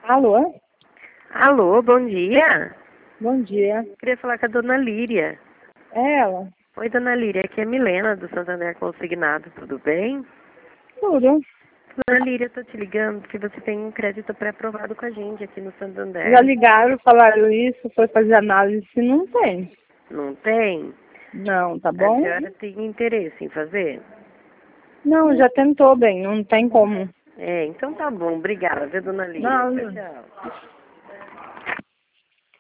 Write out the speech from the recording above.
Alô? Alô, bom dia. Bom dia. Queria falar com a dona Líria. É ela? Oi, dona Líria, aqui é a Milena do Santander Consignado, tudo bem? Tudo. Dona Líria, eu tô te ligando porque você tem um crédito pré-aprovado com a gente aqui no Já Santander. ligaram, falaram isso, foi fazer análise, não tem. Não tem? Não, tá A bom? senhora tem interesse em fazer? Não, já tentou bem, não tem como. É, então tá bom, obrigada, viu, dona Líria? Não, Tchau, não. tchau.